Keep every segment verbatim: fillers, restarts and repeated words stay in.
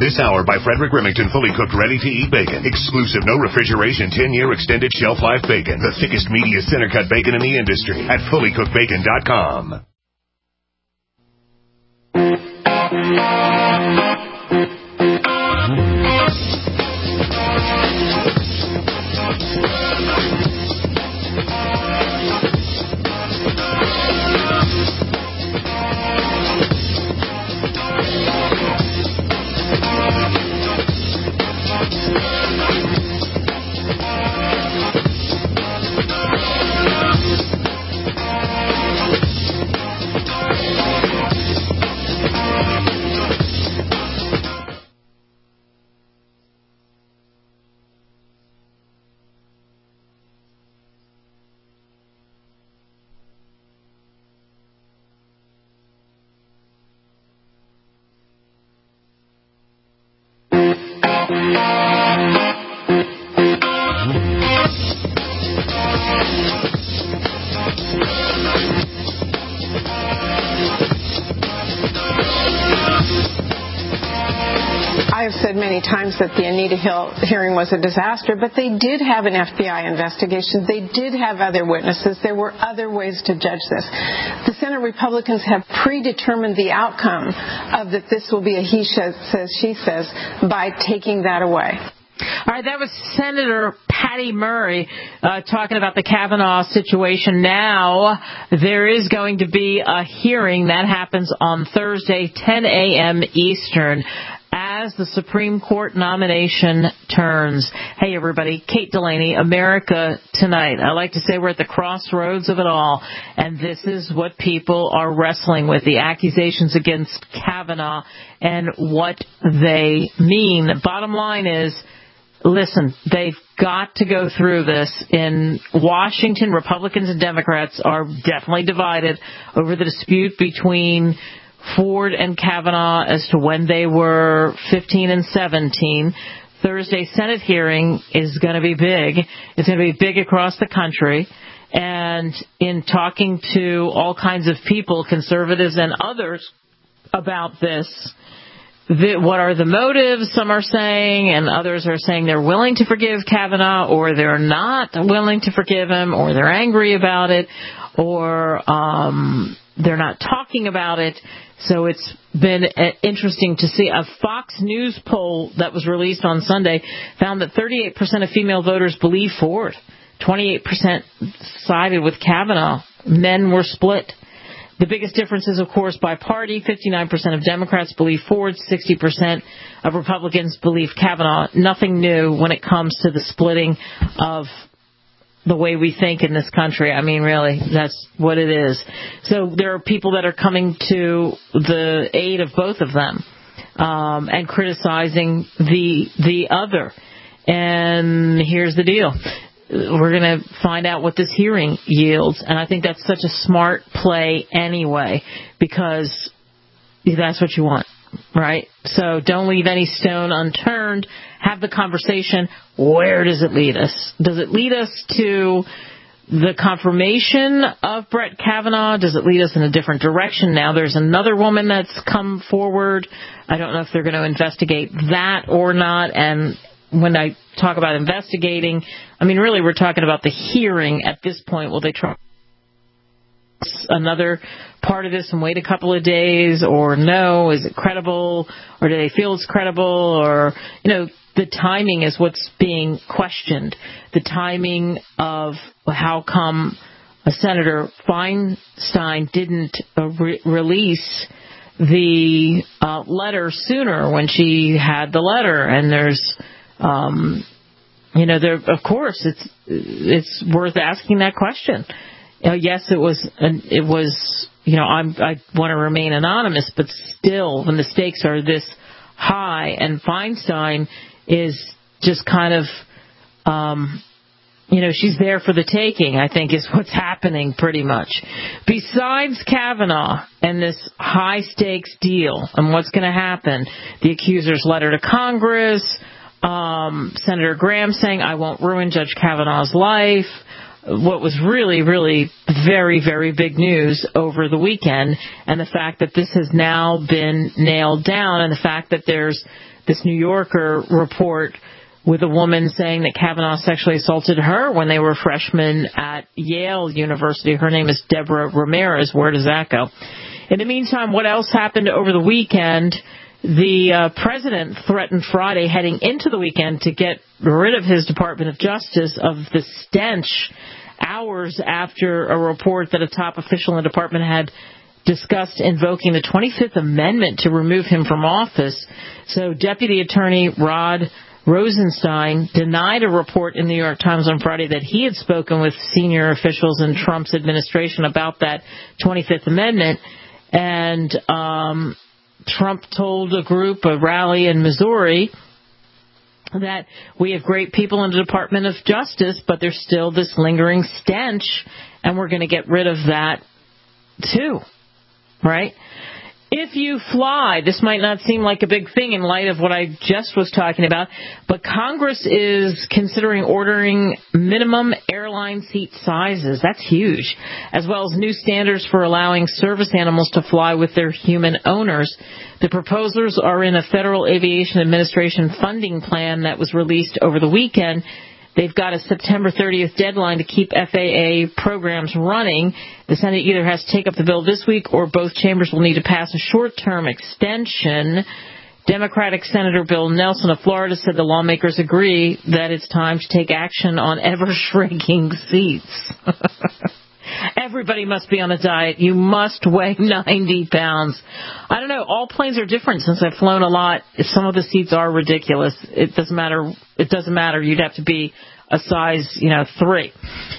This hour by Frederick Remington, fully cooked, ready-to-eat bacon. Exclusive, no refrigeration, ten-year extended shelf life bacon. The thickest, meatiest center-cut bacon in the industry at fully cooked bacon dot com. I have said many times that the Anita Hill hearing was a disaster, but they did have an F B I investigation. They did have other witnesses. There were other ways to judge this. The Senate Republicans have predetermined the outcome of that this will be a he says, she says by taking that away. All right, that was Senator Patty Murray uh, talking about the Kavanaugh situation. Now, there is going to be a hearing that happens on Thursday, ten a.m. Eastern, as the Supreme Court nomination turns. Hey, everybody, Kate Delaney, America Tonight. I like to say we're at the crossroads of it all, and this is what people are wrestling with, the accusations against Kavanaugh and what they mean. The bottom line is, listen, they've got to go through this. In Washington, Republicans and Democrats are definitely divided over the dispute between Ford and Kavanaugh as to when they were fifteen and seventeen. Thursday's Senate hearing is going to be big. It's going to be big across the country. And in talking to all kinds of people, conservatives and others, about this, The, what are the motives, some are saying, and others are saying they're willing to forgive Kavanaugh, or they're not willing to forgive him, or they're angry about it, or um, they're not talking about it. So it's been uh, interesting to see. A Fox News poll that was released on Sunday found that thirty-eight percent of female voters believe Ford. twenty-eight percent sided with Kavanaugh. Men were split. The biggest difference is, of course, by party. fifty-nine percent of Democrats believe Ford, sixty percent of Republicans believe Kavanaugh. Nothing new when it comes to the splitting of the way we think in this country. I mean, really, that's what it is. So there are people that are coming to the aid of both of them um, and criticizing the the other. And here's the deal. We're going to find out what this hearing yields, and I think that's such a smart play anyway, because that's what you want, right? So don't leave any stone unturned. Have the conversation. Where does it lead us? Does it lead us to the confirmation of Brett Kavanaugh? Does it lead us in a different direction? Now there's another woman that's come forward. I don't know if they're going to investigate that or not, and when I talk about investigating, I mean, really, we're talking about the hearing at this point. Will they try another part of this and wait a couple of days, or no? Is it credible, or do they feel it's credible? Or, you know, the timing is what's being questioned. The timing of how come a Senator Feinstein didn't uh, re- release the uh, letter sooner when she had the letter, and there's Um, you know, there, of course, it's it's worth asking that question. Uh, yes, it was, an, it was, you know, I'm, I want to remain anonymous, but still, when the stakes are this high, and Feinstein is just kind of, um, you know, she's there for the taking, I think, is what's happening pretty much. Besides Kavanaugh and this high-stakes deal and what's going to happen, the accuser's letter to Congress, Um, Senator Graham saying, I won't ruin Judge Kavanaugh's life. What was really, really very, very big news over the weekend, and the fact that this has now been nailed down, and the fact that there's this New Yorker report with a woman saying that Kavanaugh sexually assaulted her when they were freshmen at Yale University. Her name is Deborah Ramirez. Where does that go? In the meantime, what else happened over the weekend? The uh, president threatened Friday, heading into the weekend, to get rid of his Department of Justice of the stench hours after a report that a top official in the department had discussed invoking the twenty-fifth Amendment to remove him from office. So Deputy Attorney Rod Rosenstein denied a report in the New York Times on Friday that he had spoken with senior officials in Trump's administration about that twenty-fifth Amendment. And um, Trump told a group, a rally in Missouri, that we have great people in the Department of Justice, but there's still this lingering stench, and we're going to get rid of that too, right? If you fly, this might not seem like a big thing in light of what I just was talking about, but Congress is considering ordering minimum airline seat sizes. That's huge, as well as new standards for allowing service animals to fly with their human owners. The proposals are in a Federal Aviation Administration funding plan that was released over the weekend. They've got a September thirtieth deadline to keep F A A programs running. The Senate either has to take up the bill this week or both chambers will need to pass a short-term extension. Democratic Senator Bill Nelson of Florida said the lawmakers agree that it's time to take action on ever-shrinking seats. Everybody must be on a diet. You must weigh ninety pounds. I don't know. All planes are different since I've flown a lot. Some of the seats are ridiculous. It doesn't matter. It doesn't matter. You'd have to be a size, you know, three.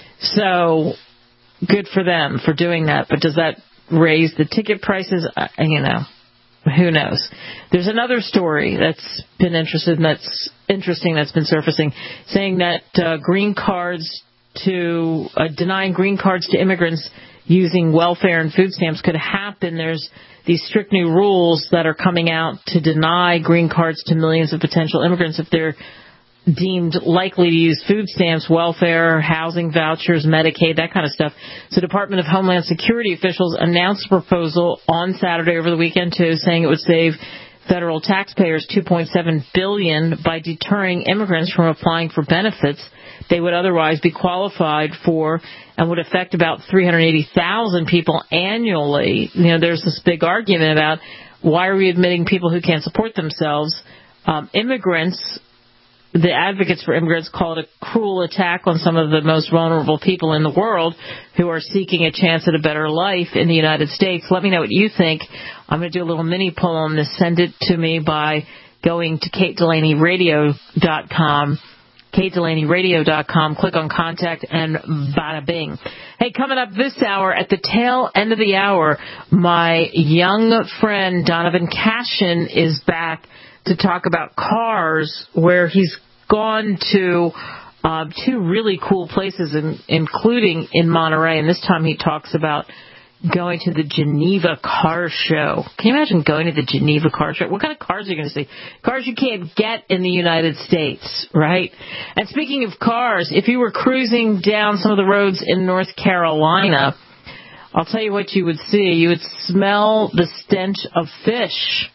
So good for them for doing that. But does that raise the ticket prices? Uh, you know, who knows? There's another story that's been interested and that's interesting that's been surfacing, saying that uh, green cards to uh, denying green cards to immigrants using welfare and food stamps could happen. There's these strict new rules that are coming out to deny green cards to millions of potential immigrants if they're deemed likely to use food stamps, welfare, housing vouchers, Medicaid, that kind of stuff. So Department of Homeland Security officials announced a proposal on Saturday over the weekend, too, saying it would save federal taxpayers two point seven billion dollars by deterring immigrants from applying for benefits they would otherwise be qualified for, and would affect about three hundred eighty thousand people annually. You know, there's this big argument about why are we admitting people who can't support themselves? Um, immigrants, the advocates for immigrants call it a cruel attack on some of the most vulnerable people in the world who are seeking a chance at a better life in the United States. Let me know what you think. I'm going to do a little mini poll on this. Send it to me by going to kate delaney radio dot com. kate delaney radio dot com. Click on contact and bada bing. Hey, coming up this hour, at the tail end of the hour, my young friend Donovan Cashin is back to talk about cars, where he's gone to uh, two really cool places, in, including in Monterey. And this time he talks about going to the Geneva Car Show. Can you imagine going to the Geneva Car Show? What kind of cars are you going to see? Cars you can't get in the United States, right? And speaking of cars, if you were cruising down some of the roads in North Carolina, I'll tell you what you would see. You would smell the stench of fish.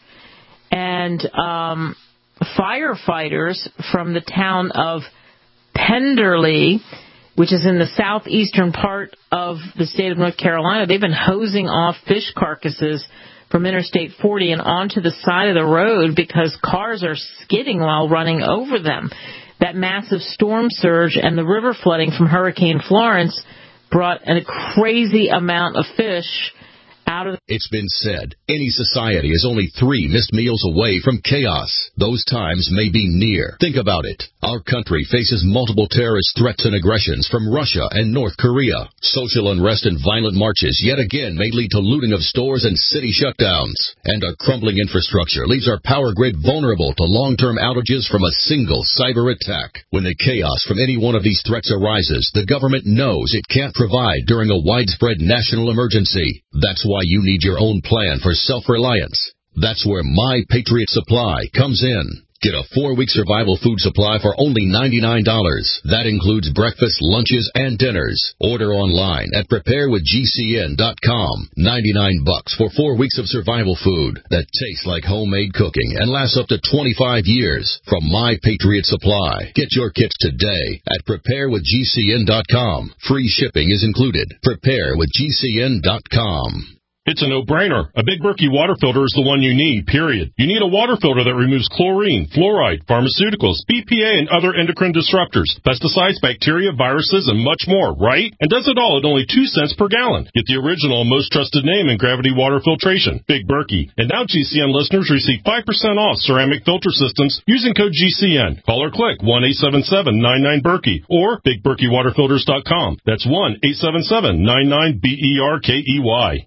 And um, firefighters from the town of Penderley, which is in the southeastern part of the state of North Carolina, they've been hosing off fish carcasses from Interstate forty and onto the side of the road because cars are skidding while running over them. That massive storm surge and the river flooding from Hurricane Florence brought a crazy amount of fish out of. It's been said, any society is only three missed meals away from chaos. Those times may be near. Think about it. Our country faces multiple terrorist threats and aggressions from Russia and North Korea. Social unrest and violent marches yet again may lead to looting of stores and city shutdowns. And our crumbling infrastructure leaves our power grid vulnerable to long-term outages from a single cyber attack. When the chaos from any one of these threats arises, the government knows it can't provide during a widespread national emergency. That's why you need your own plan for self-reliance. That's where My Patriot Supply comes in. Get a four-week survival food supply for only ninety-nine dollars. That includes breakfast, lunches, and dinners. Order online at prepare with G C N dot com. ninety-nine bucks for four weeks of survival food that tastes like homemade cooking and lasts up to twenty-five years from My Patriot Supply. Get your kits today at prepare with G C N dot com. Free shipping is included. prepare with G C N dot com. It's a no-brainer. A Big Berkey water filter is the one you need, period. You need a water filter that removes chlorine, fluoride, pharmaceuticals, B P A, and other endocrine disruptors, pesticides, bacteria, viruses, and much more, right? And does it all at only two cents per gallon. Get the original and most trusted name in gravity water filtration, Big Berkey. And now G C N listeners receive five percent off ceramic filter systems using code G C N. Call or click one eight seven seven nine nine Berkey or big berkey water filters dot com. That's one eight seven seven nine nine B E R K E Y.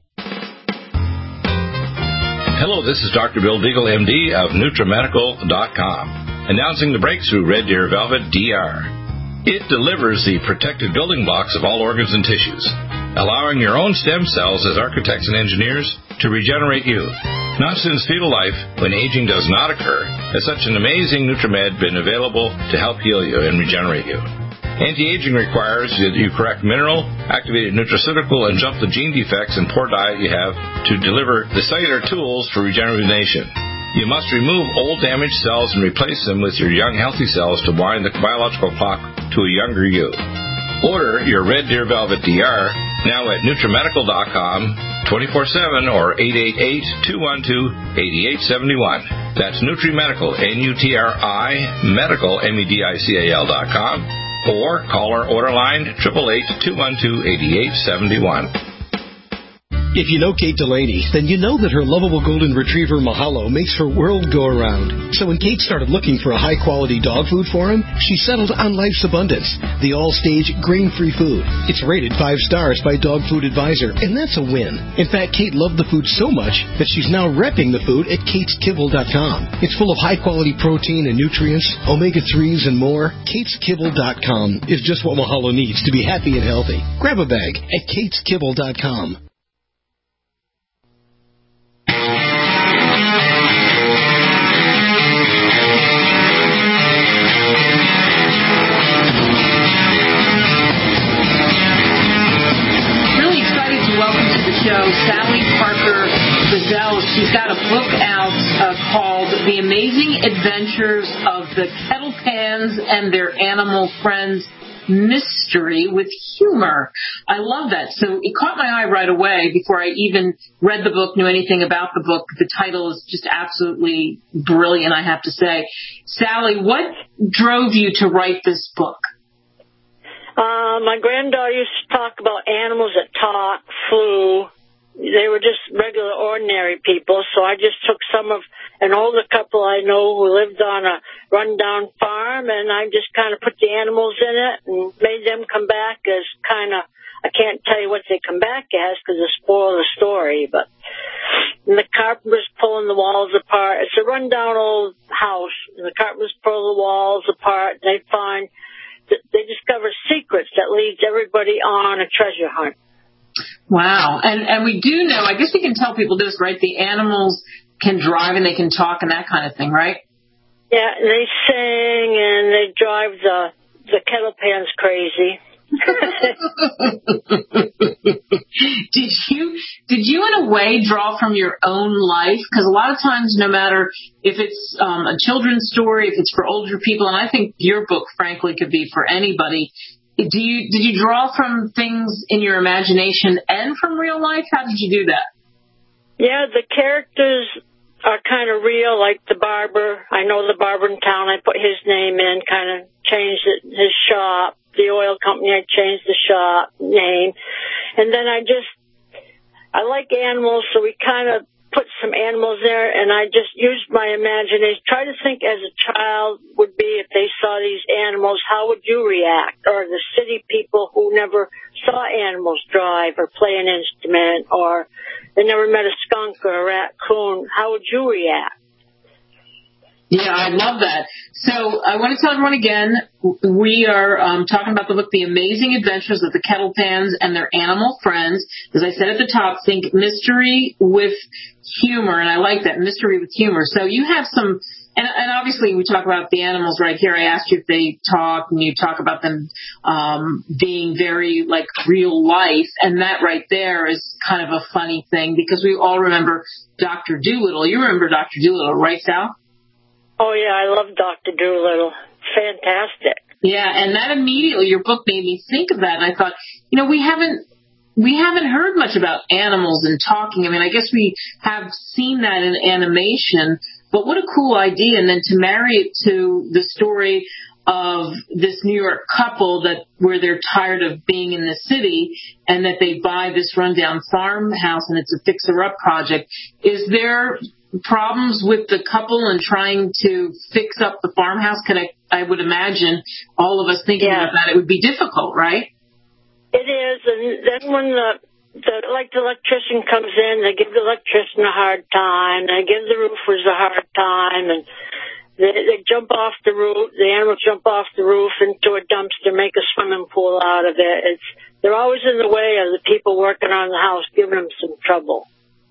Hello, this is Doctor Bill Deagle, M D of Nutramedical dot com, announcing the breakthrough Red Deer Velvet D R. It delivers the protected building blocks of all organs and tissues, allowing your own stem cells as architects and engineers to regenerate you. Not since fetal life, when aging does not occur, has such an amazing Nutramed been available to help heal you and regenerate you. Anti-aging requires that you correct mineral, activated nutraceutical, and jump the gene defects and poor diet you have to deliver the cellular tools for regeneration. You must remove old damaged cells and replace them with your young healthy cells to wind the biological clock to a younger you. Order your Red Deer Velvet D R now at Nutramedical dot com, twenty-four seven or eight eight eight, two one two, eight eight seven one. That's Nutrimedical, N U T R I, medical, M E D I C A L dot com. Or call our order line, eight eight eight, two one two, eight eight seven one. If you know Kate Delaney, then you know that her lovable golden retriever Mahalo makes her world go around. So when Kate started looking for a high-quality dog food for him, she settled on Life's Abundance, the all-stage grain-free food. It's rated five stars by Dog Food Advisor, and that's a win. In fact, Kate loved the food so much that she's now repping the food at kates kibble dot com. It's full of high-quality protein and nutrients, omega threes, and more. kates kibble dot com is just what Mahalo needs to be happy and healthy. Grab a bag at kates kibble dot com. Show, Sally Parker Bazell. She's got a book out uh, called The Amazing Adventures of the Kettle Pans and Their Animal Friends Mystery with Humor. I love that. So it caught my eye right away before I even read the book, knew anything about the book. The title is just absolutely brilliant, I have to say. Sally, what drove you to write this book? Uh, my granddaughter used to talk about animals that talk, flew. They were just regular, ordinary people. So I just took some of an older couple I know who lived on a rundown farm, and I just kind of put the animals in it and made them come back as kind of, I can't tell you what they come back as because it spoils the story, but and the carpenters pulling the walls apart. It's a rundown old house, and the carpenters pull the walls apart, and they find they discover secrets that leads everybody on a treasure hunt. Wow. And and we do know, I guess we can tell people this, right? The animals can drive and they can talk and that kind of thing, right? Yeah, and they sing and they drive the, the kettle pans crazy. did you did you in a way draw from your own life? Because a lot of times, no matter if it's um, a children's story, if it's for older people, and I think your book, frankly, could be for anybody. Do you did you draw from things in your imagination and from real life? How did you do that? Yeah, the characters are kind of real, like the barber. I know the barber in town. I put his name in, kind of changed it, his shop. The oil company, I changed the shop name. And then I just, I like animals, so we kind of put some animals there, and I just used my imagination. Try to think as a child would be if they saw these animals, how would you react? Or the city people who never saw animals drive or play an instrument, or they never met a skunk or a raccoon, how would you react? Yeah, I love that. So I want to tell everyone again, we are um, talking about the book, The Amazing Adventures of the Kettle Pans and Their Animal Friends. As I said at the top, think mystery with humor, and I like that, mystery with humor. So you have some, and, and obviously we talk about the animals right here. I asked you if they talk, and you talk about them um, being very like real life, and that right there is kind of a funny thing because we all remember Doctor Dolittle. You remember Doctor Dolittle, right, Sal? Oh, yeah, I love Doctor Dolittle. Fantastic. Yeah, and that immediately, your book made me think of that, and I thought, you know, we haven't we haven't heard much about animals and talking. I mean, I guess we have seen that in animation, but what a cool idea, and then to marry it to the story of this New York couple that where they're tired of being in the city and that they buy this rundown farmhouse and it's a fixer-up project. Is there problems with the couple and trying to fix up the farmhouse? Could I, I would imagine all of us thinking yeah. about that, it would be difficult, right? It is, and then when the, the like the electrician comes in, they give the electrician a hard time, they give the roofers a hard time, and they, they jump off the roof, the animals jump off the roof into a dumpster, make a swimming pool out of it. It's they're always in the way of the people working on the house, giving them some trouble.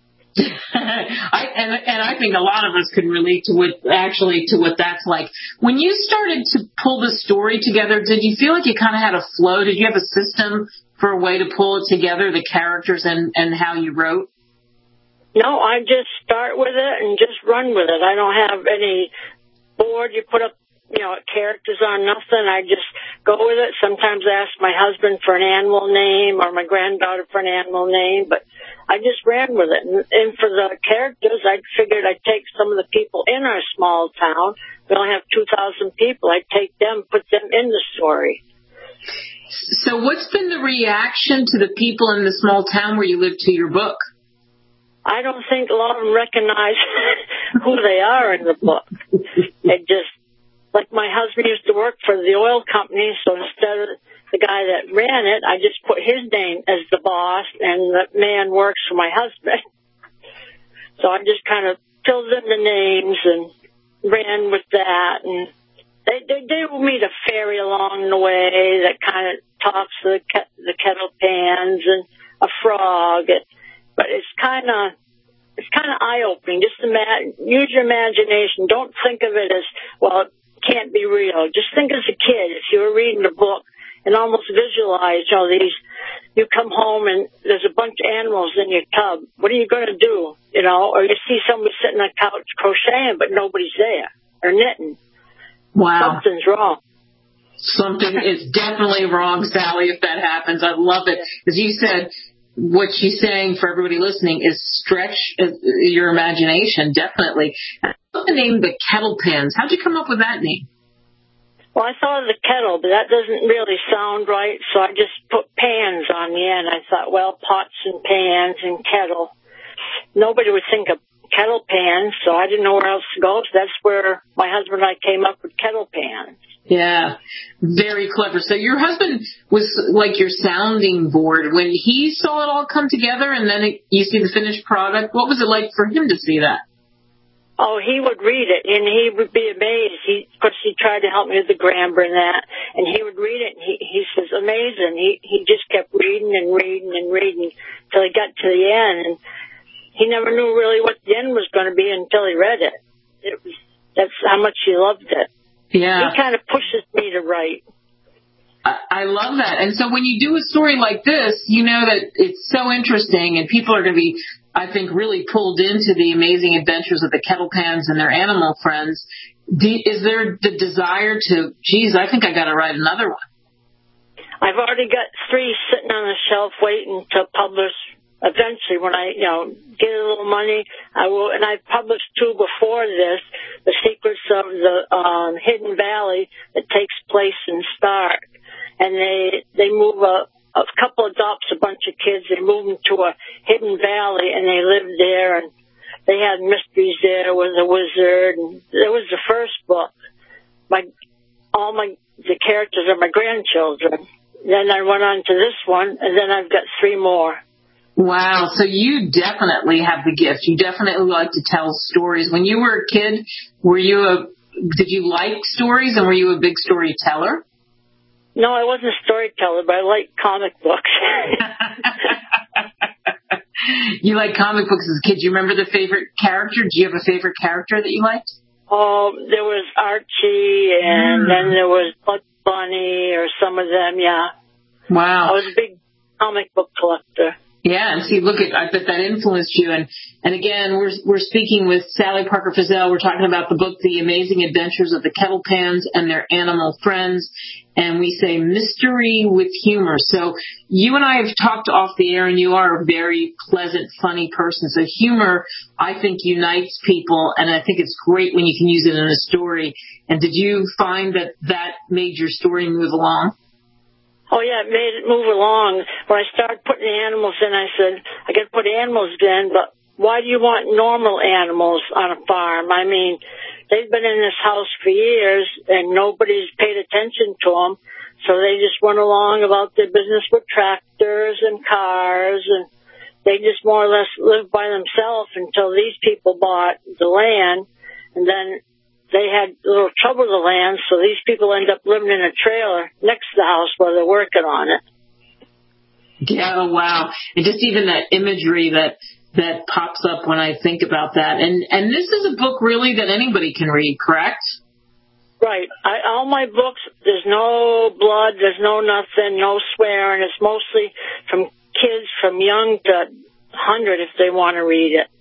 I, and, and I think a lot of us could relate to what actually to what that's like. When you started to pull the story together, did you feel like you kind of had a flow? Did you have a system for a way to pull it together, the characters and, and how you wrote? No, I just start with it and just run with it. I don't have any board you put up, you know, characters on, nothing. I just go with it. Sometimes I ask my husband for an animal name or my granddaughter for an animal name, but I just ran with it. And, and for the characters, I figured I'd take some of the people in our small town. We only have two thousand people. I'd take them, put them in the story. So what's been the reaction to the people in the small town where you live to your book? I don't think a lot of them recognize who they are in the book. They just, like my husband used to work for the oil company, so instead of the guy that ran it, I just put his name as the boss, and the man works for my husband. So I just kind of filled in the names and ran with that. And they they did meet a fairy along the way that kind of talks to the, ke- the kettle pans and a frog. It, but it's kind of it's kind of eye opening. Just ima- use your imagination. Don't think of it as, well, it can't be real. Just think as a kid, if you were reading a book, and almost visualize, you know, these, you come home and there's a bunch of animals in your tub. What are you going to do? You know, or you see somebody sitting on a couch crocheting, but nobody's there, or knitting. Wow. Something's wrong. Something is definitely wrong, Sally, if that happens. I love it. As you said, what she's saying for everybody listening is stretch your imagination, definitely. I love the name The Kettle Pans. How'd you come up with that name? Well, I thought of the kettle, but that doesn't really sound right, so I just put pans on the end. I thought, well, pots and pans and kettle. Nobody would think of kettle pans, so I didn't know where else to go. So that's where my husband and I came up with kettle pans. Yeah, very clever. So your husband was like your sounding board. When he saw it all come together and then it, you see the finished product, what was it like for him to see that? Oh, he would read it, and he would be amazed. He, of course, he tried to help me with the grammar and that, and he would read it, and he, he says, amazing. He he just kept reading and reading and reading until he got to the end, and he never knew really what the end was going to be until he read it. It was, that's how much he loved it. Yeah. He kind of pushes me to write. I love that. And so when you do a story like this, you know that it's so interesting and people are going to be, I think, really pulled into the amazing adventures of the Kettle Pans and their animal friends. Is there the desire to, geez, I think I got to write another one? I've already got three sitting on the shelf waiting to publish. Eventually, when I, you know, get a little money, I will, and I've published two before this, The Secrets of the um, Hidden Valley that takes place in Stark. And they they move a, a couple adopts a bunch of kids. They move them to a hidden valley, and they live there. And they had mysteries there. There was a wizard. And there was the first book. My all my the characters are my grandchildren. Then I went on to this one, and then I've got three more. Wow. So you definitely have the gift. You definitely like to tell stories. When you were a kid, were you a, did you like stories and were you a big storyteller? No, I wasn't a storyteller, but I liked comic books. You like comic books as a kid. Do you remember the favorite character? Do you have a favorite character that you liked? Oh, there was Archie, and mm. then there was Bugs Bunny, or some of them, yeah. Wow. I was a big comic book collector. Yeah, and see, look at, I bet that influenced you. And, and again, we're, we're speaking with Sally Parker Feazell. We're talking about the book, The Amazing Adventures of the Kettle Pans and Their Animal Friends. And we say mystery with humor. So you and I have talked off the air, and you are a very pleasant, funny person. So humor, I think, unites people, and I think it's great when you can use it in a story. And did you find that that made your story move along? Oh, yeah, it made it move along. When I started putting the animals in, I said, I got to put animals in, but why do you want normal animals on a farm? I mean, they've been in this house for years, and nobody's paid attention to them, so they just went along about their business with tractors and cars, and they just more or less lived by themselves until these people bought the land, and then they had a little trouble with the land, so these people end up living in a trailer next to the house while they're working on it. Yeah, oh, wow. And just even that imagery that that pops up when I think about that. And and this is a book really that anybody can read, correct? Right. I, all my books, there's no blood, there's no nothing, no swearing. It's mostly from kids from young to one hundred if they want to read it.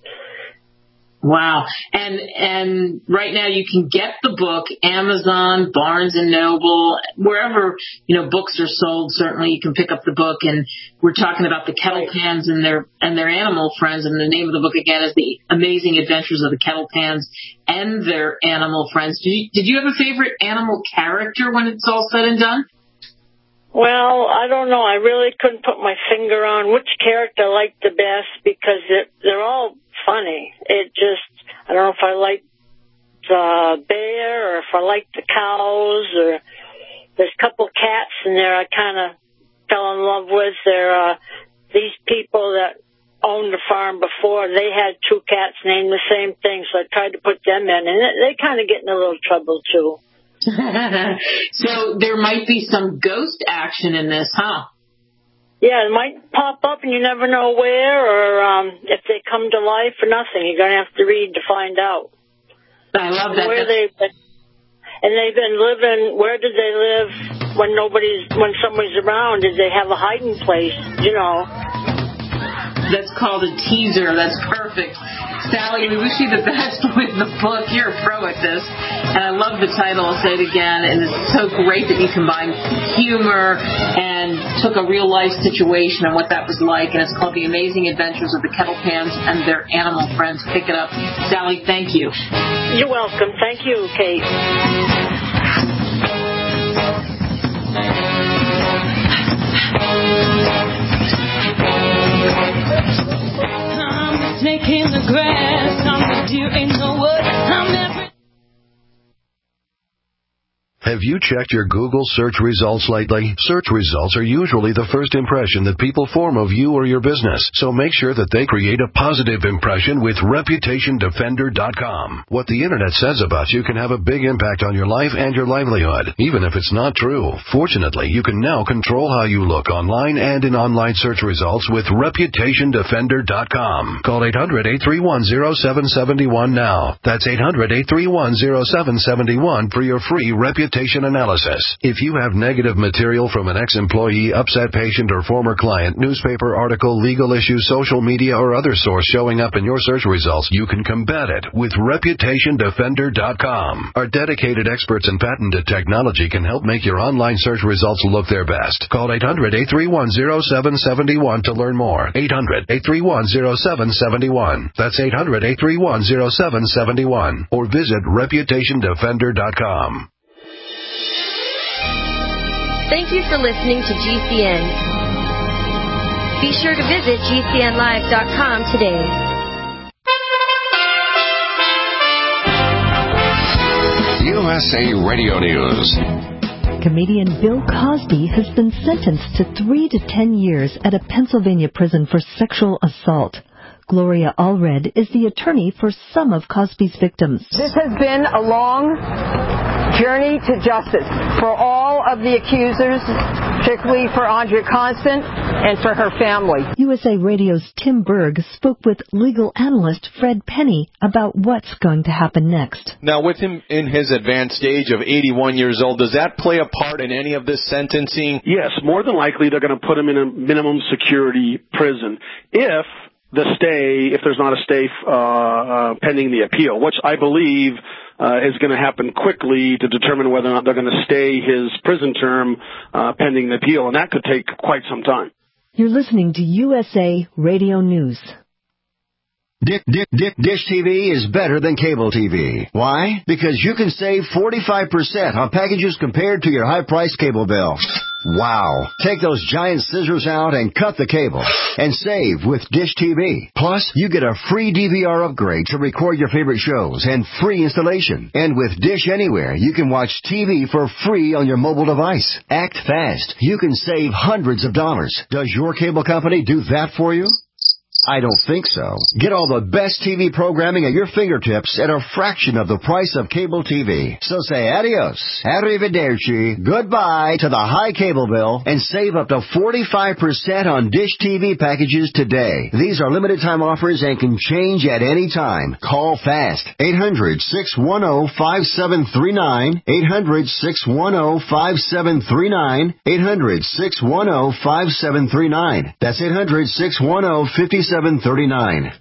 Wow. And and right now you can get the book, Amazon, Barnes and Noble, wherever, you know, books are sold. Certainly you can pick up the book. And we're talking about the Kettle Pans and their and their animal friends. And the name of the book, again, is The Amazing Adventures of the Kettle Pans and Their Animal Friends. Did you, did you have a favorite animal character when it's all said and done? Well, I don't know. I really couldn't put my finger on which character I liked the best because it, they're all funny. It just, I don't know if I liked the bear or if I liked the cows, or there's a couple cats in there I kind of fell in love with. They're uh, these people that owned the farm before, they had two cats named the same thing, so I tried to put them in, and they kind of get in a little trouble too. So there might be some ghost action in this, huh? Yeah, it might pop up and you never know where, or um, if they come to life or nothing. You're going to have to read to find out. I love that. Where they've been, and they've been living, where did they live when nobody's, when somebody's around? Did they have a hiding place, you know? That's called a teaser. That's perfect. Sally, we wish you the best with the book. You're a pro at this. And I love the title. I'll say it again. And it's so great that you combined humor and took a real-life situation and what that was like. And it's called The Amazing Adventures of the Kettle Pans and Their Animal Friends. Pick it up. Sally, thank you. You're welcome. Thank you, Kate. I'm snaking the grass, I'm the deer in the wood, I'm every... Have you checked your Google search results lately? Search results are usually the first impression that people form of you or your business, so make sure that they create a positive impression with Reputation Defender dot com. What the Internet says about you can have a big impact on your life and your livelihood, even if it's not true. Fortunately, you can now control how you look online and in online search results with Reputation Defender dot com. Call eight hundred, eight three one, zero seven seven one now. That's eight hundred, eight three one, zero seven seven one for your free reputation analysis. If you have negative material from an ex-employee, upset patient, or former client, newspaper article, legal issue, social media, or other source showing up in your search results, you can combat it with Reputation Defender dot com. Our dedicated experts in patented technology can help make your online search results look their best. Call eight hundred, eight three one, zero seven seven one to learn more. eight hundred, eight three one, zero seven seven one. That's eight hundred, eight three one, zero seven seven one. Or visit Reputation Defender dot com. Thank you for listening to G C N. Be sure to visit G C N live dot com today. U S A Radio News. Comedian Bill Cosby has been sentenced to three to ten years at a Pennsylvania prison for sexual assault. Gloria Allred is the attorney for some of Cosby's victims. This has been a long journey to justice for all of the accusers, particularly for Andrea Constant and for her family. U S A Radio's Tim Berg spoke with legal analyst Fred Penny about what's going to happen next. Now, with him in his advanced age of eighty-one years old, does that play a part in any of this sentencing? Yes, more than likely they're going to put him in a minimum security prison if the stay, if there's not a stay uh, uh, pending the appeal, which I believe uh, is going to happen quickly to determine whether or not they're going to stay his prison term uh, pending the appeal, and that could take quite some time. You're listening to U S A Radio News. Dick, Dick, Dick, Dish T V is better than cable T V. Why? Because you can save forty-five percent on packages compared to your high-priced cable bill. Wow. Take those giant scissors out and cut the cable and save with Dish T V. Plus, you get a free D V R upgrade to record your favorite shows and free installation. And with Dish Anywhere, you can watch T V for free on your mobile device. Act fast. You can save hundreds of dollars. Does your cable company do that for you? I don't think so. Get all the best T V programming at your fingertips at a fraction of the price of cable T V. So say adios, arrivederci, goodbye to the high cable bill and save up to forty-five percent on Dish T V packages today. These are limited time offers and can change at any time. Call fast. eight hundred, six one zero, five seven three nine. eight hundred, six one zero, five seven three nine. eight hundred, six one zero, five seven three nine. That's eight hundred, six one zero, five seven three nine.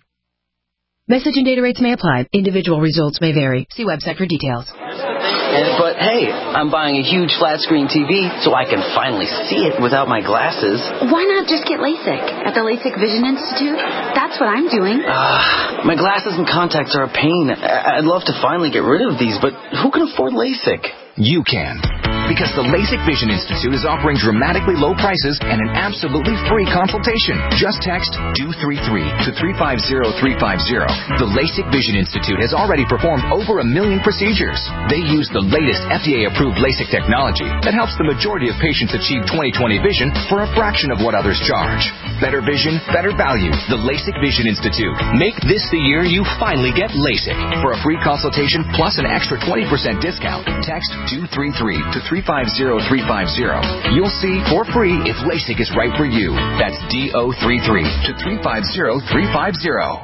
Message and data rates may apply. Individual results may vary. See website for details. And, but hey, I'm buying a huge flat screen T V so I can finally see it without my glasses. Why not just get LASIK at the LASIK Vision Institute? That's what I'm doing. Uh, my glasses and contacts are a pain. I'd love to finally get rid of these, but who can afford LASIK? You can. Because the LASIK Vision Institute is offering dramatically low prices and an absolutely free consultation. Just text D O three three to three five zero three five zero. The LASIK Vision Institute has already performed over a million procedures. They use the latest F D A-approved LASIK technology that helps the majority of patients achieve twenty twenty vision for a fraction of what others charge. Better vision, better value. The LASIK Vision Institute. Make this the year you finally get LASIK. For a free consultation plus an extra twenty percent discount, text D O three three to three five zero three five zero. You'll see for free if LASIK is right for you. That's D O three three to three five zero three five zero.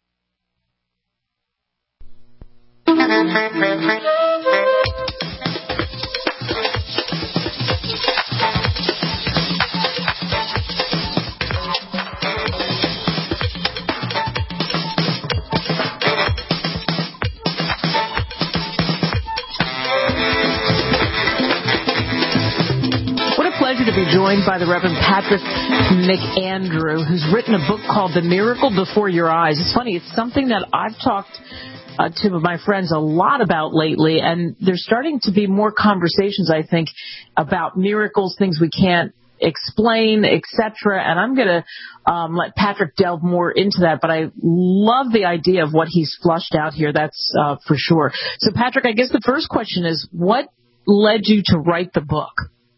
To be joined by the Reverend Patrick McAndrew, who's written a book called The Miracle Before Your Eyes. It's funny, it's something that I've talked uh, to my friends a lot about lately, and there's starting to be more conversations, I think, about miracles, things we can't explain, et cetera. And I'm going to um, let Patrick delve more into that, but I love the idea of what he's flushed out here, that's uh, for sure. So, Patrick, I guess the first question is, what led you to write the book?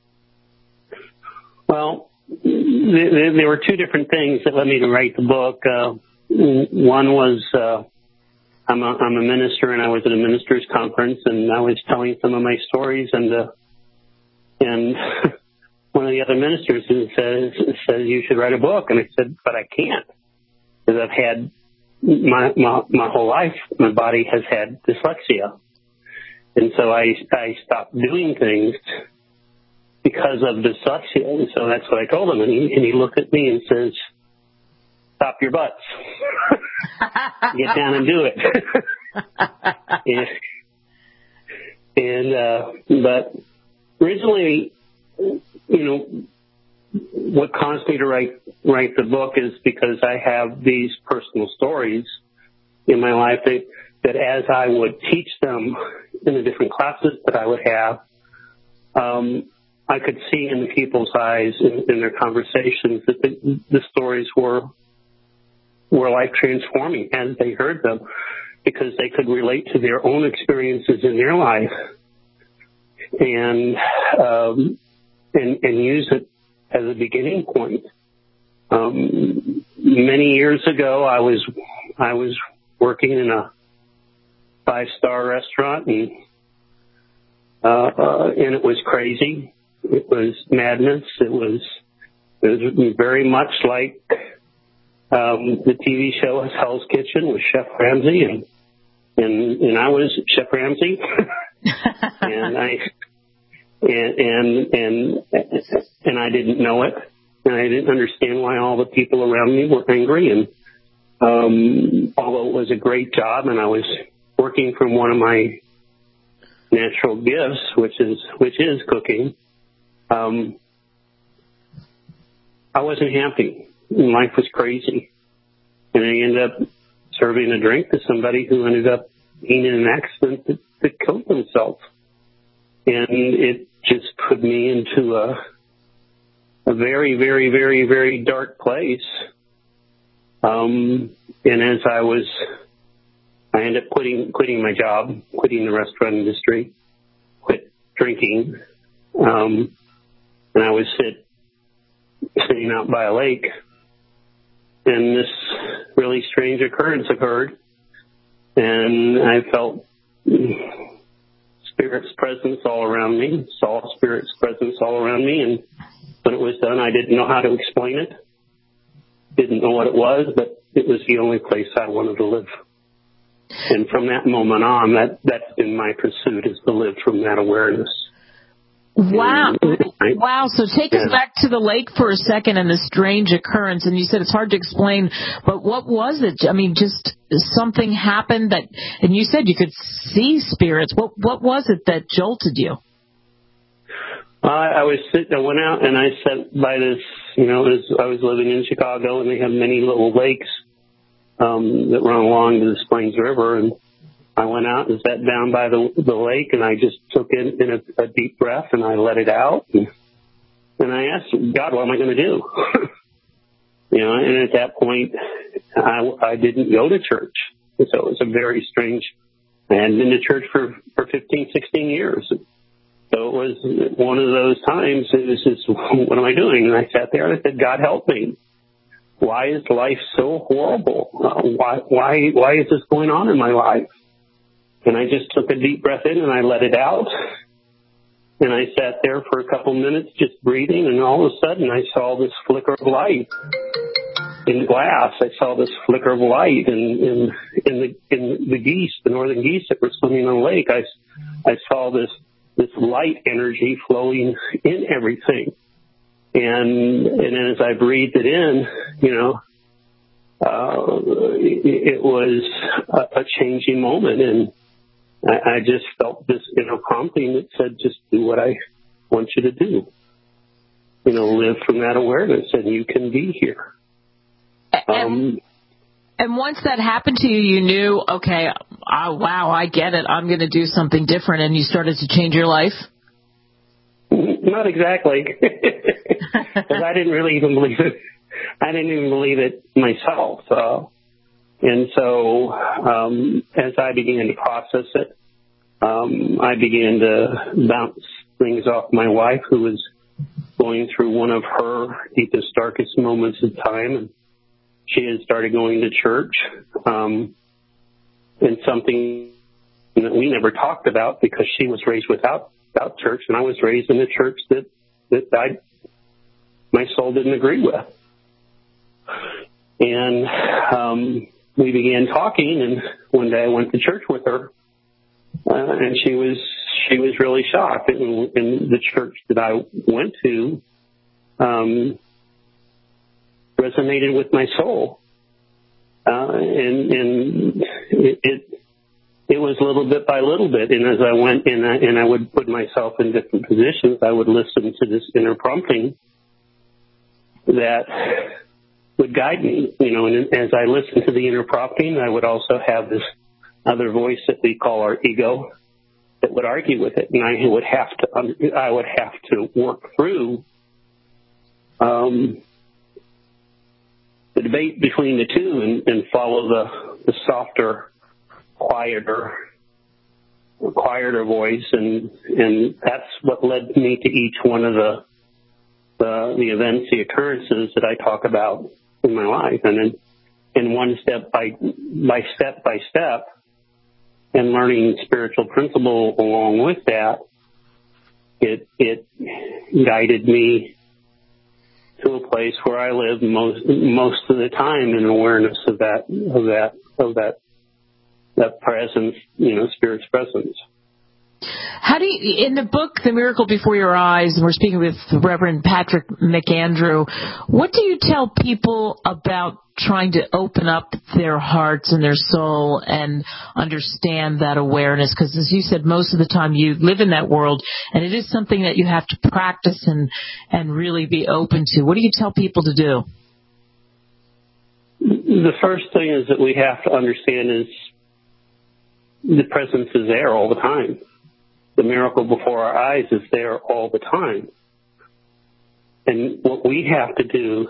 Well, there were two different things that led me to write the book. Uh, one was uh, I'm, a, I'm a minister, and I was at a ministers' conference, and I was telling some of my stories, and uh, and one of the other ministers says says you should write a book, and I said, but I can't, because I've had my, my my whole life, my body has had dyslexia, and so I I stopped doing things because of dyslexia, and so that's what I told him, and he, and he looked at me and says, stop your butts. Get down and do it. and, and uh, but originally, you know, what caused me to write write the book is because I have these personal stories in my life that, that as I would teach them in the different classes that I would have, um, I could see in the people's eyes in, in their conversations that the, the stories were were life transforming as they heard them, because they could relate to their own experiences in their life. and um, and and use it as a beginning point. Um, many years ago, I was I was working in a five-star restaurant, and uh, uh, and it was crazy. It was madness. It was it was very much like um, the T V show Hell's Kitchen with Chef Ramsay, and and and I was Chef Ramsay, and I and and and and I didn't know it, and I didn't understand why all the people around me were angry, and um, although it was a great job, and I was working from one of my natural gifts, which is which is cooking, um, I wasn't happy. Life was crazy, and I ended up serving a drink to somebody who ended up being in an accident that, that killed themselves, and it just put me into a a very, very, very, very dark place. Um, and as I was, I ended up quitting, quitting my job, quitting the restaurant industry, quit drinking. Um, and I was sit, sitting out by a lake, and this really strange occurrence occurred. And I felt Spirit's presence all around me, saw Spirit's presence all around me. And when it was done, I didn't know how to explain it. Didn't know what it was, but it was the only place I wanted to live. And from that moment on, that, that's been my pursuit, is to live from that awareness. Wow. And, wow. So take yeah. us back to the lake for a second and the strange occurrence. And you said it's hard to explain, but what was it? I mean, just something happened that, and you said you could see spirits. What, what was it that jolted you? Uh, I was sitting, I went out and I sat by this, you know, as I was living in Chicago, and they have many little lakes um, that run along the Des Plaines River, and I went out and sat down by the, the lake, and I just took in, in a, a deep breath, and I let it out, and, and I asked God, what am I going to do? You know, and at that point, I, I didn't go to church, so it was a very strange. I hadn't been to church for, for fifteen, sixteen years. So it was one of those times, it was just, what am I doing? And I sat there and I said, God, help me. Why is life so horrible? Uh, why, why, why is this going on in my life? And I just took a deep breath in and I let it out. And I sat there for a couple minutes just breathing, and all of a sudden I saw this flicker of light in glass. I saw this flicker of light in, in, in the, in the geese, the northern geese that were swimming on the lake. I, I saw this this light energy flowing in everything. And, and as I breathed it in, you know, uh, it, it was a, a changing moment. And I, I just felt this inner prompting that said, just do what I want you to do. You know, live from that awareness, and you can be here. Um, And once that happened to you, you knew, okay, oh, wow, I get it. I'm going to do something different, and you started to change your life? Not exactly, because I didn't really even believe it. I didn't even believe it myself. Uh, and so um, as I began to process it, um, I began to bounce things off my wife, who was going through one of her deepest, darkest moments of time. And she had started going to church, um, and something that we never talked about, because she was raised without, without church, and I was raised in a church that, that I, my soul didn't agree with. And um, we began talking, and one day I went to church with her, uh, and she was she was really shocked. And, and the church that I went to um, resonated with my soul, uh, and and it, it it was little bit by little bit. And as I went and I, and I would put myself in different positions, I would listen to this inner prompting that would guide me, you know. And as I listened to the inner prompting, I would also have this other voice that we call our ego that would argue with it, and I would have to I would have to work through um, the debate between the two, and, and follow the, the softer, quieter quieter voice, and and that's what led me to each one of the the, the events, the occurrences that I talk about in my life, and in, in one step by by step by step, and learning spiritual principle along with that, it it guided me to a place where I live most most of the time in awareness of that of that of that that presence, you know, Spirit's presence. How do you, in the book, The Miracle Before Your Eyes, and we're speaking with Reverend Patrick McAndrew, what do you tell people about trying to open up their hearts and their soul and understand that awareness? Because as you said, most of the time you live in that world, and it is something that you have to practice and, and really be open to. What do you tell people to do? The first thing is that we have to understand is the presence is there all the time. The miracle before our eyes is there all the time. And what we have to do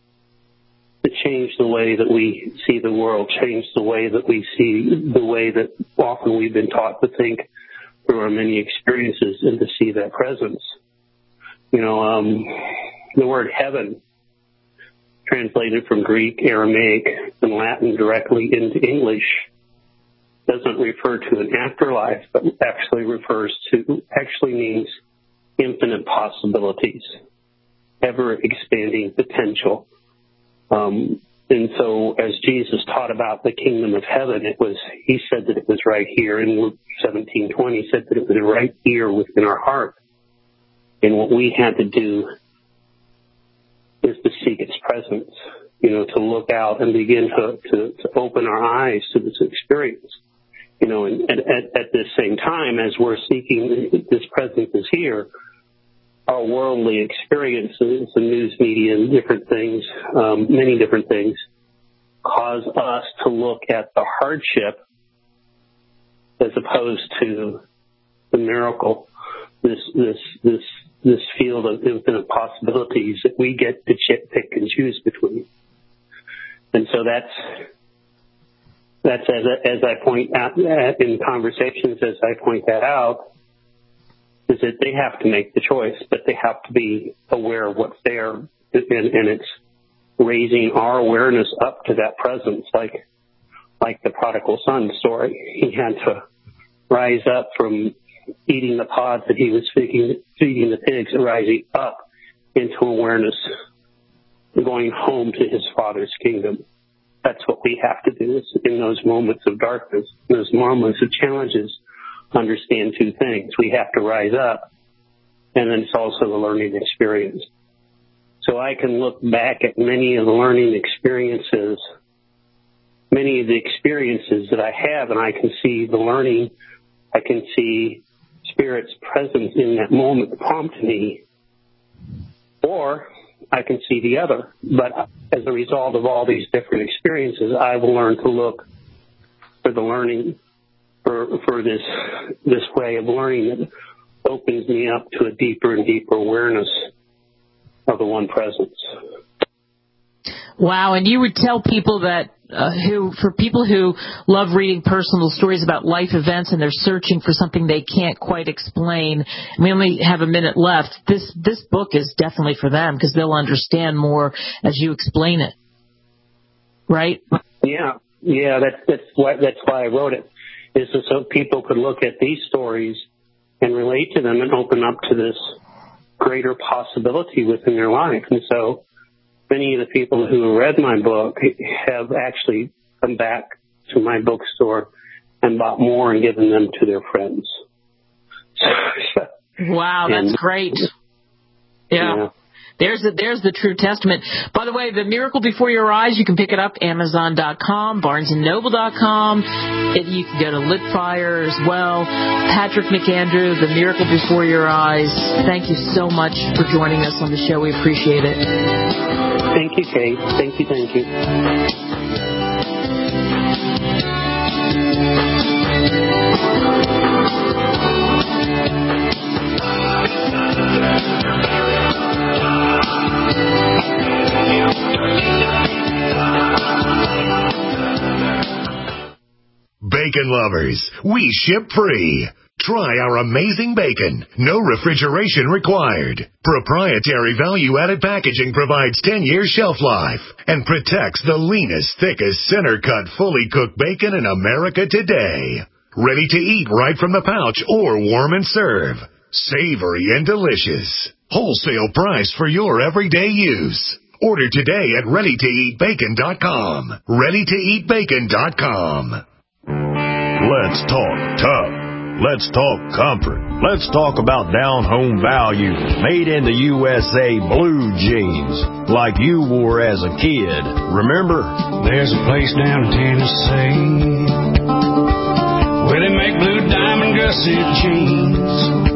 to change the way that we see the world, change the way that we see the way that often we've been taught to think through our many experiences, and to see that presence. You know, um, the word heaven, translated from Greek, Aramaic, and Latin directly into English, doesn't refer to an afterlife, but actually refers to, actually means infinite possibilities, ever expanding potential. Um, and so as Jesus taught about the kingdom of heaven, it was, he said that it was right here in Luke seventeen twenty, he said that it was right here within our heart. And what we had to do is to seek its presence, you know, to look out and begin to, to, to open our eyes to this experience. You know, and at, at this same time, as we're seeking this presence is here, our worldly experiences, the news media and different things, um, many different things, cause us to look at the hardship as opposed to the miracle, this this this this field of infinite possibilities that we get to pick and choose between. And so that's that's as as I point out in conversations, as I point that out, is that they have to make the choice, but they have to be aware of what's there, and, and it's raising our awareness up to that presence, like like the prodigal son story. He had to rise up from eating the pods that he was feeding, feeding the pigs, and rising up into awareness, going home to his Father's kingdom. That's what we have to do, is in those moments of darkness, those moments of challenges, understand two things. We have to rise up, and then it's also a learning experience. So I can look back at many of the learning experiences, many of the experiences that I have, and I can see the learning, I can see Spirit's presence in that moment prompt me, or I can see the other. But as a result of all these different experiences, I will learn to look for the learning, for for this this way of learning that opens me up to a deeper and deeper awareness of the one presence. Wow, and you would tell people that uh, who, for people who love reading personal stories about life events and they're searching for something they can't quite explain, and we only have a minute left, this this book is definitely for them, because they'll understand more as you explain it. Right? Yeah, yeah, that's that's why that's why I wrote it, is so people could look at these stories and relate to them and open up to this greater possibility within their life. And so many of the people who read my book have actually come back to my bookstore and bought more and given them to their friends. Wow, that's and, great. Yeah. yeah. There's the, there's the true testament. By the way, The Miracle Before Your Eyes, you can pick it up Amazon dot com, Barnes and Noble dot com. It, you can go to Litfire as well. Patrick McAndrew, The Miracle Before Your Eyes. Thank you so much for joining us on the show. We appreciate it. Thank you, Kate. Thank you, thank you. Bacon bacon lovers, we ship free. Try our amazing bacon. No refrigeration required. Proprietary value-added packaging provides ten years shelf life and protects the leanest, thickest, center-cut, fully cooked bacon in America today. Ready to eat right from the pouch or warm and serve. Savory and delicious. Wholesale price for your everyday use. Order today at ready to eat bacon dot com. ready to eat bacon dot com. Let's talk tough. Let's talk comfort. Let's talk about down-home value. Made in the U S A blue jeans, like you wore as a kid. Remember? There's a place down in Tennessee where they make blue diamond gusset jeans.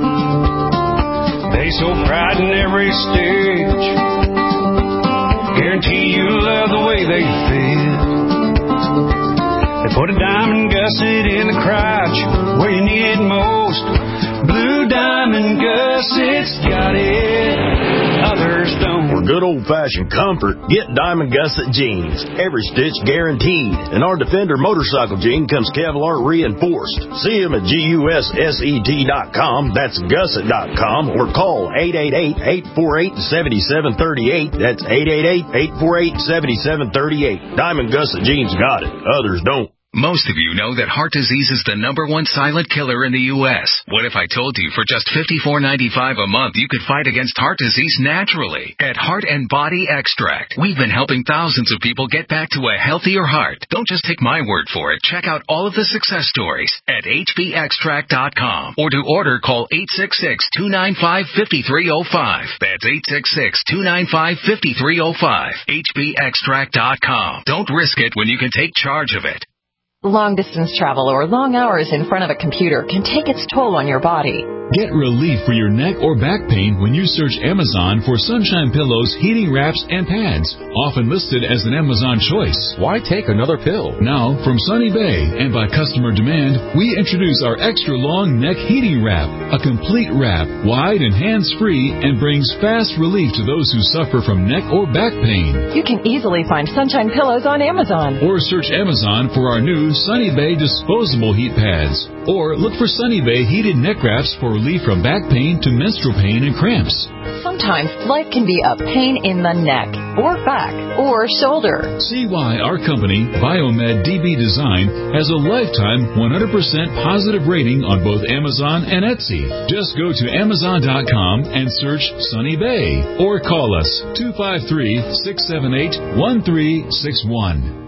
They so pride in every stitch. Guarantee you'll love the way they fit. They put a diamond gusset in the crotch where you need it most. Blue Diamond Gussets got it, others don't. For good old-fashioned comfort, get Diamond Gusset jeans. Every stitch guaranteed. And our Defender motorcycle jean comes Kevlar reinforced. See them at G U S S E T dot com, that's gusset dot com, or call eight eight eight, eight four eight, seven seven three eight. That's eight eight eight, eight four eight, seven seven three eight. Diamond Gusset jeans got it, others don't. Most of you know that heart disease is the number one silent killer in the U S What if I told you for just fifty-four ninety-five a month you could fight against heart disease naturally at Heart and Body Extract? We've been helping thousands of people get back to a healthier heart. Don't just take my word for it. Check out all of the success stories at H B extract dot com, or to order, call eight six six, two nine five, five three zero five. That's eight six six, two nine five, five three zero five. H B extract dot com. Don't risk it when you can take charge of it. Long-distance travel or long hours in front of a computer can take its toll on your body. Get relief for your neck or back pain when you search Amazon for Sunshine Pillows, heating wraps, and pads, often listed as an Amazon choice. Why take another pill? Now, from Sunny Bay and by customer demand, we introduce our extra long neck heating wrap, a complete wrap, wide and hands-free, and brings fast relief to those who suffer from neck or back pain. You can easily find Sunshine Pillows on Amazon. Or search Amazon for our new Sunny Bay disposable heat pads. Or look for Sunny Bay heated neck wraps for relief from back pain to menstrual pain and cramps. Sometimes life can be a pain in the neck, or back, or shoulder. See why our company, Biomed D B Design, has a lifetime one hundred percent positive rating on both Amazon and Etsy. Just go to amazon dot com and search Sunny Bay, or call us two five three, six seven eight, one three six one.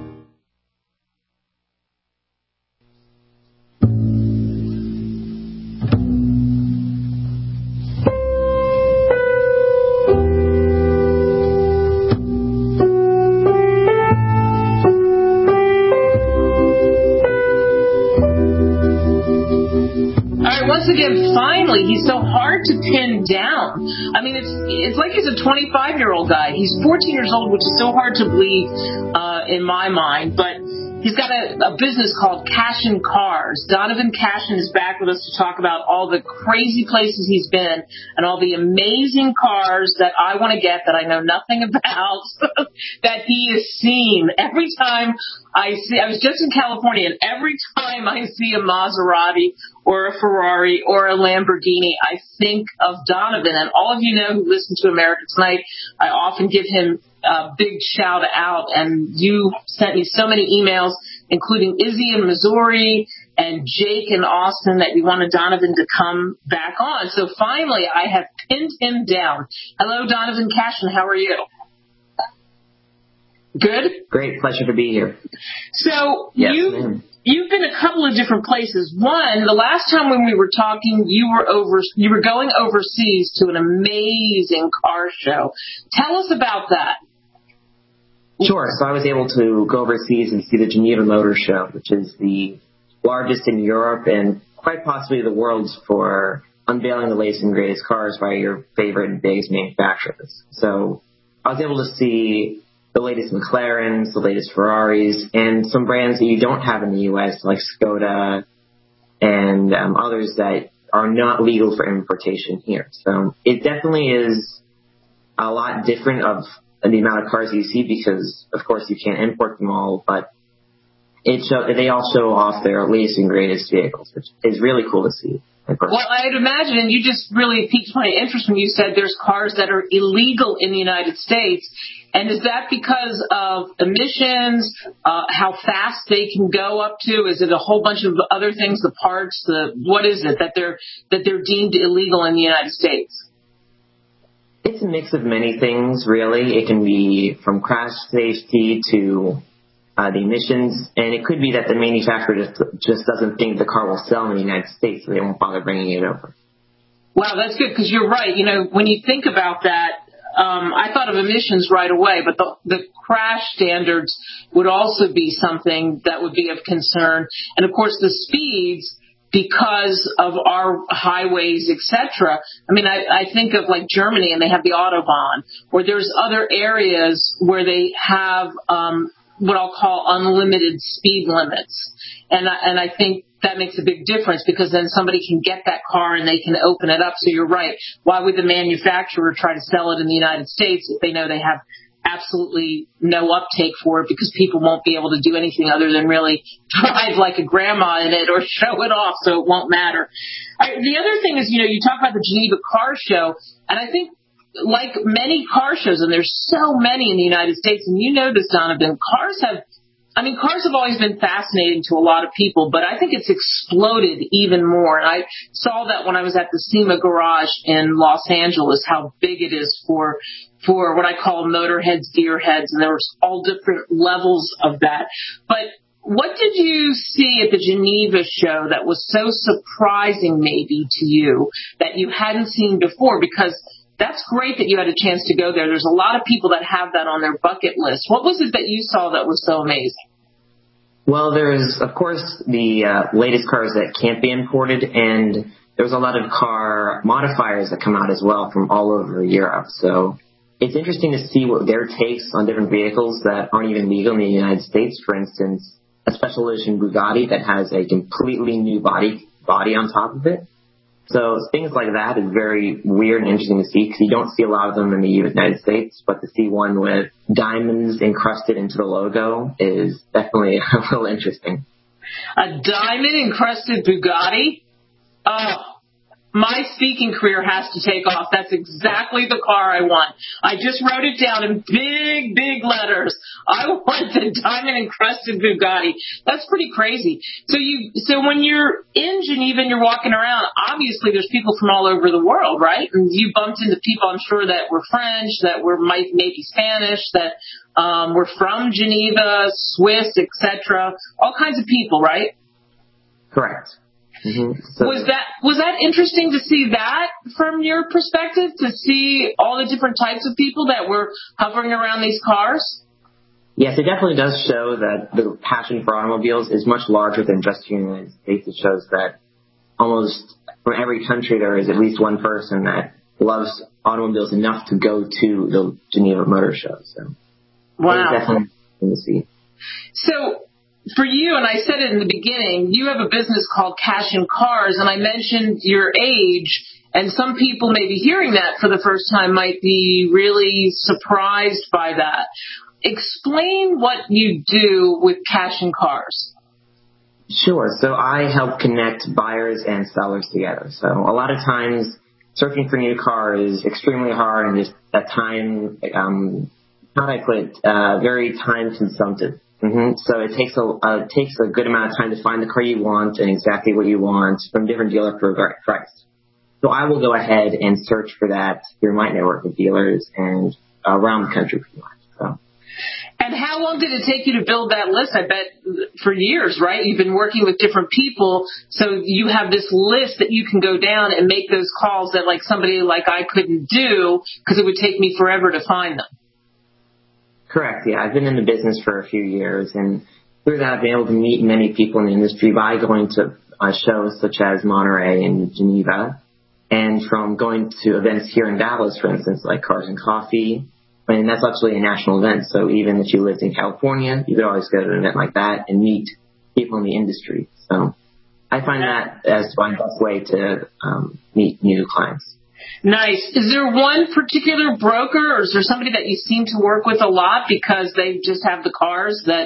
Once again, finally, he's so hard to pin down. I mean, it's it's like he's a twenty-five-year-old guy. He's fourteen years old, which is so hard to believe uh, in my mind. But he's got a, a business called Cashin Cars. Donovan Cashin is back with us to talk about all the crazy places he's been and all the amazing cars that I want to get that I know nothing about that he has seen. Every time I see, I was just in California, and every time I see a Maserati or a Ferrari or a Lamborghini, I think of Donovan. And all of you know who listen to America Tonight, I often give him a big shout out. And you sent me so many emails, including Izzy in Missouri and Jake in Austin, that you wanted Donovan to come back on. So finally, I have pinned him down. Hello, Donovan Cashin. How are you? Good? Great. Pleasure to be here. So yes, you... ma'am. You've been a couple of different places. One, the last time when we were talking, you were over, you were going overseas to an amazing car show. Tell us about that. Sure. So I was able to go overseas and see the Geneva Motor Show, which is the largest in Europe and quite possibly the world's for unveiling the latest and greatest cars by your favorite and biggest manufacturers. So I was able to see the latest McLarens, the latest Ferraris, and some brands that you don't have in the U S, like Skoda and um, others that are not legal for importation here. So it definitely is a lot different of the amount of cars you see because, of course, you can't import them all. But it show, they all show off their latest and greatest vehicles, which is really cool to see. Well, I'd imagine, and you just really piqued my interest when you said there's cars that are illegal in the United States. And is that because of emissions, uh, how fast they can go up to? Is it a whole bunch of other things, the parts, the what is it that they're that they're deemed illegal in the United States? It's a mix of many things, really. It can be from crash safety to uh, the emissions, and it could be that the manufacturer just just doesn't think the car will sell in the United States, so they won't bother bringing it over. Wow, that's good, because you're right. You know, when you think about that, um, I thought of emissions right away, but the, the crash standards would also be something that would be of concern. And, of course, the speeds, because of our highways, et cetera. I mean, I, I think of, like, Germany, and they have the Autobahn, or there's other areas where they have um, what I'll call unlimited speed limits. And I, and I think that makes a big difference, because then somebody can get that car and they can open it up. So you're right. Why would the manufacturer try to sell it in the United States if they know they have absolutely no uptake for it, because people won't be able to do anything other than really drive like a grandma in it or show it off, so it won't matter. All right, the other thing is, you know, you talk about the Geneva Car Show, and I think like many car shows, and there's so many in the United States, and you know this, Donovan, cars have I mean, cars have always been fascinating to a lot of people, but I think it's exploded even more. And I saw that when I was at the SEMA Garage in Los Angeles, how big it is for for what I call motorheads, gearheads, and there was all different levels of that. But what did you see at the Geneva show that was so surprising maybe to you that you hadn't seen before? Because that's great that you had a chance to go there. There's a lot of people that have that on their bucket list. What was it that you saw that was so amazing? Well, there's, of course, the uh, latest cars that can't be imported, and there's a lot of car modifiers that come out as well from all over Europe. So it's interesting to see what their takes on different vehicles that aren't even legal in the United States. For instance, a special edition Bugatti that has a completely new body body on top of it. So things like that is very weird and interesting to see, because you don't see a lot of them in the United States, but to see one with diamonds encrusted into the logo is definitely a little interesting. A diamond-encrusted Bugatti? Oh, my speaking career has to take off. That's exactly the car I want. I just wrote it down in big, big letters. I want the diamond-encrusted Bugatti. That's pretty crazy. So you, so when you're in Geneva and you're walking around, obviously there's people from all over the world, right? And you bumped into people, I'm sure, that were French, that were might, maybe Spanish, that um, were from Geneva, Swiss, et cetera. All kinds of people, right? Correct. Mm-hmm. So, was that was that interesting to see that from your perspective, to see all the different types of people that were hovering around these cars? Yes, it definitely does show that the passion for automobiles is much larger than just here in the United States. It shows that almost from every country there is at least one person that loves automobiles enough to go to the Geneva Motor Show. So, wow, it's definitely interesting to see. So, for you, and I said it in the beginning, you have a business called Cash and Cars, and I mentioned your age, and some people maybe hearing that for the first time might be really surprised by that. Explain what you do with Cash and Cars. Sure. So I help connect buyers and sellers together. So a lot of times searching for a new car is extremely hard and just a time, um, how do I put it, uh, very time consumptive. Mm-hmm. So it takes a uh, takes a good amount of time to find the car you want and exactly what you want from different dealers for a very price. So I will go ahead and search for that through my network of dealers and uh, around the country pretty much. So. And how long did it take you to build that list? I bet for years, right? You've been working with different people, so you have this list that you can go down and make those calls that like somebody like I couldn't do, because it would take me forever to find them. Correct, yeah. I've been in the business for a few years, and through that I've been able to meet many people in the industry by going to uh, shows such as Monterey and Geneva, and from going to events here in Dallas, for instance, like Cars and Coffee. I mean, that's actually a national event, so even if you lived in California, you could always go to an event like that and meet people in the industry. So I find that as my best way to um, meet new clients. Nice. Is there one particular broker, or is there somebody that you seem to work with a lot because they just have the cars that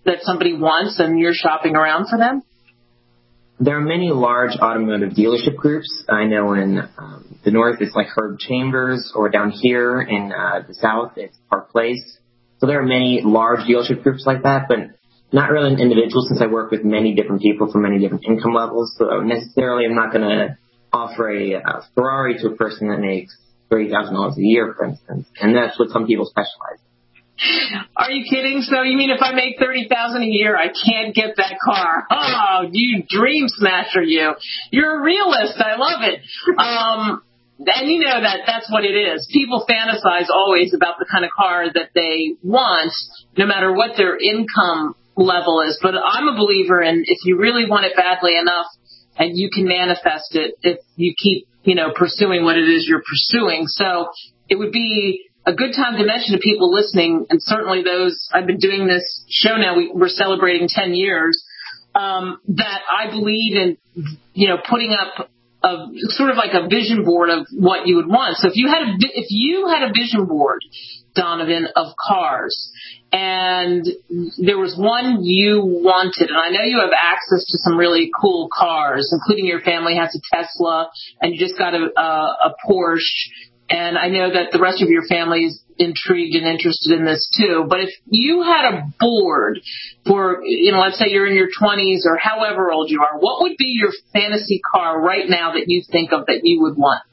that somebody wants and you're shopping around for them? There are many large automotive dealership groups. I know in um, the north it's like Herb Chambers, or down here in uh, the south it's Park Place. So there are many large dealership groups like that, but not really an individual, since I work with many different people from many different income levels. So necessarily I'm not going to offer a, a Ferrari to a person that makes thirty thousand dollars a year, for instance. And that's what some people specialize in. Are you kidding? So you mean if I make thirty thousand dollars a year, I can't get that car? Oh, you dream smasher, you. You're a realist. I love it. Um, and you know that that's what it is. People fantasize always about the kind of car that they want, no matter what their income level is. But I'm a believer in if you really want it badly enough and you can manifest it, if you keep, you know, pursuing what it is you're pursuing. So it would be a good time to mention to people listening, and certainly those, I've been doing this show now, we, we're celebrating ten years, um, that I believe in, you know, putting up a sort of like a vision board of what you would want. So if you had a, if you had a vision board, Donovan, of cars, and there was one you wanted, and I know you have access to some really cool cars, including your family has a Tesla, and you just got a, a, a Porsche, and I know that the rest of your family is intrigued and interested in this too. But if you had a board for, you know, let's say you're in your twenties or however old you are, what would be your fantasy car right now that you think of that you would want?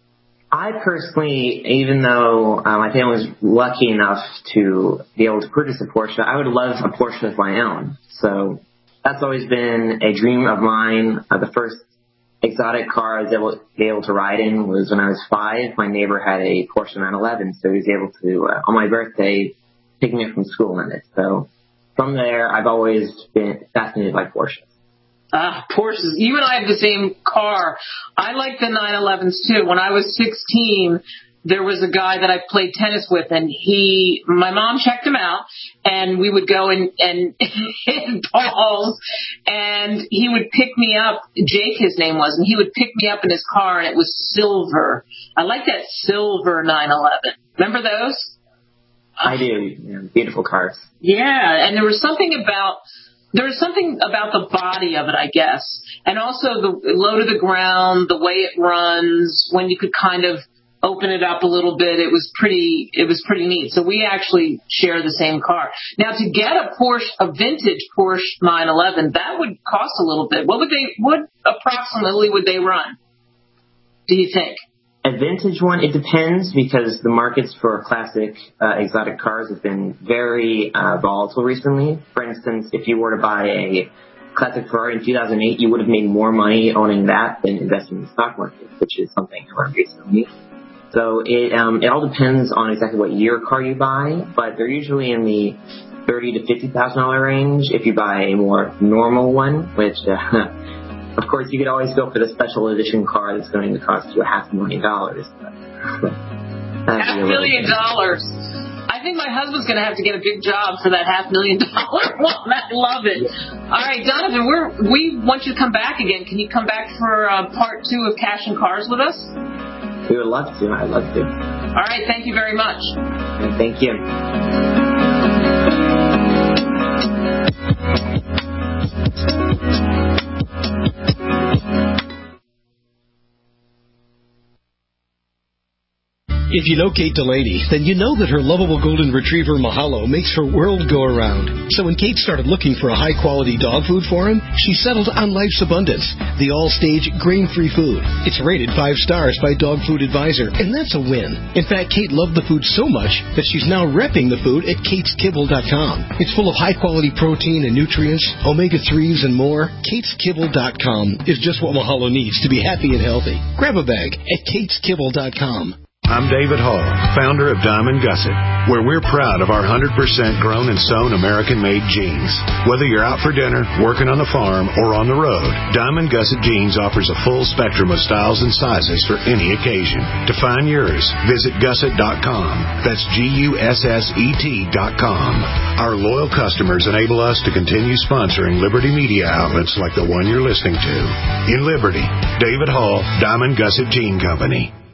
I personally, even though uh, my family was lucky enough to be able to purchase a Porsche, I would love a Porsche of my own. So that's always been a dream of mine. Uh, the first exotic car I was able to be able to ride in was when I was five. My neighbor had a Porsche nine eleven, so he was able to, uh, on my birthday, pick me up from school in it. So from there, I've always been fascinated by Porsche. Ah, Porsches. You and I have the same car. I like the nine elevens too. When I was sixteen, there was a guy that I played tennis with, and he, my mom checked him out, and we would go and, and hit balls, and he would pick me up. Jake, his name was, and he would pick me up in his car, and it was silver. I like that silver nine eleven. Remember those? I do. Yeah, beautiful cars. Yeah, and there was something about, there was something about the body of it, I guess, and also the low to the ground, the way it runs, when you could kind of open it up a little bit. It was pretty, it was pretty neat. So we actually share the same car. Now to get a Porsche, a vintage Porsche nine eleven, that would cost a little bit. What would they, what approximately would they run, do you think? A vintage one, it depends, because the markets for classic uh, exotic cars have been very uh, volatile recently. For instance, if you were to buy a classic Ferrari in two thousand eight, you would have made more money owning that than investing in the stock market, which is something I learned recently. So it um, it all depends on exactly what year car you buy, but they're usually in the thirty to fifty thousand dollar range. If you buy a more normal one, which uh, of course, you could always go for the special edition car that's going to cost you a half a million dollars. Half a million dollars. I think my husband's going to have to get a big job for that half million dollar one. I love it. All right, Donovan, we're, we want you to come back again. Can you come back for uh, part two of Cash and Cars with us? We would love to. I'd love to. All right, thank you very much. And thank you. If you know Kate Delaney, then you know that her lovable golden retriever Mahalo makes her world go around. So when Kate started looking for a high-quality dog food for him, she settled on Life's Abundance, the all-stage grain-free food. It's rated five stars by Dog Food Advisor, and that's a win. In fact, Kate loved the food so much that she's now repping the food at kates kibble dot com. It's full of high-quality protein and nutrients, omega threes, and more. kates kibble dot com is just what Mahalo needs to be happy and healthy. Grab a bag at kates kibble dot com. I'm David Hall, founder of Diamond Gusset, where we're proud of our one hundred percent grown and sewn American-made jeans. Whether you're out for dinner, working on the farm, or on the road, Diamond Gusset Jeans offers a full spectrum of styles and sizes for any occasion. To find yours, visit gusset dot com. That's G U S S E T dot com. Our loyal customers enable us to continue sponsoring Liberty media outlets like the one you're listening to. In Liberty, David Hall, Diamond Gusset Jean Company.